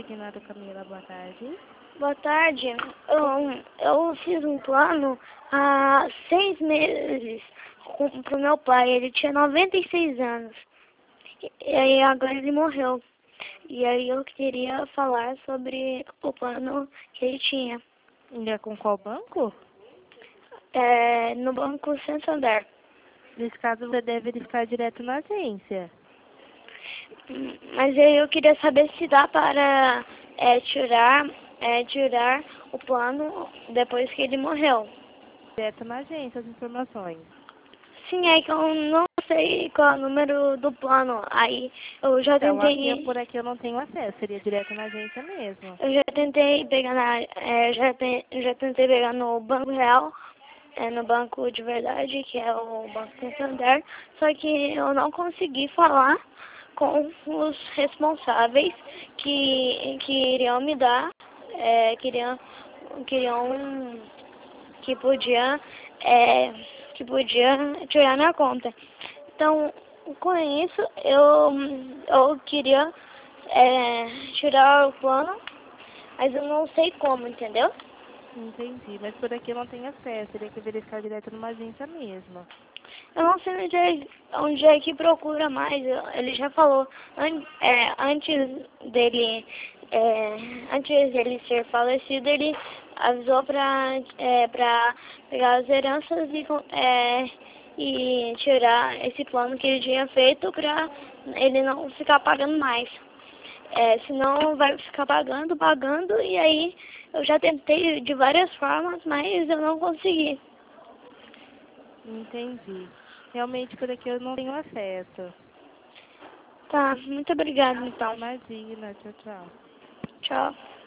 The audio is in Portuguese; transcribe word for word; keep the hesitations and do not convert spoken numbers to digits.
Senhora Camila, boa tarde. Boa tarde. Eu, eu fiz um plano há seis meses para o meu pai. Ele tinha noventa e seis anos. E aí agora ele morreu. E aí eu queria falar sobre o plano que ele tinha. E é com qual banco? É, no Banco Santander. Nesse caso, você deve verificar direto na agência. Mas aí eu queria saber se dá para é, tirar, é, tirar o plano depois que ele morreu. Direto na agência as informações. Sim, é que eu não sei qual é o número do plano. Aí eu já Então, tentei. aqui, por aqui eu não tenho acesso, seria direto na agência mesmo. Eu já tentei pegar na. É, já, te, já tentei pegar no Banco Real, é, no Banco de Verdade, que é o Banco Santander, só que eu não consegui falar com os responsáveis que, que iriam me dar, é, queriam, queriam que podia, é, que podia tirar minha conta. Então, com isso, eu, eu queria é, tirar o plano, mas eu não sei como, entendeu? Entendi, mas por aqui eu não tenho acesso, teria que verificar direto numa agência mesmo. Eu não sei onde é, onde é que procura mais. Ele já falou, an, é, antes dele, é, antes dele ser falecido, ele avisou para é, para pegar as heranças e, é, e tirar esse plano que ele tinha feito para ele não ficar pagando mais. É, senão vai ficar pagando, pagando, e aí eu já tentei de várias formas, mas eu não consegui. Entendi. Realmente por aqui eu não tenho acesso. Tá, muito obrigada então. Imagina, tchau, tchau. Tchau.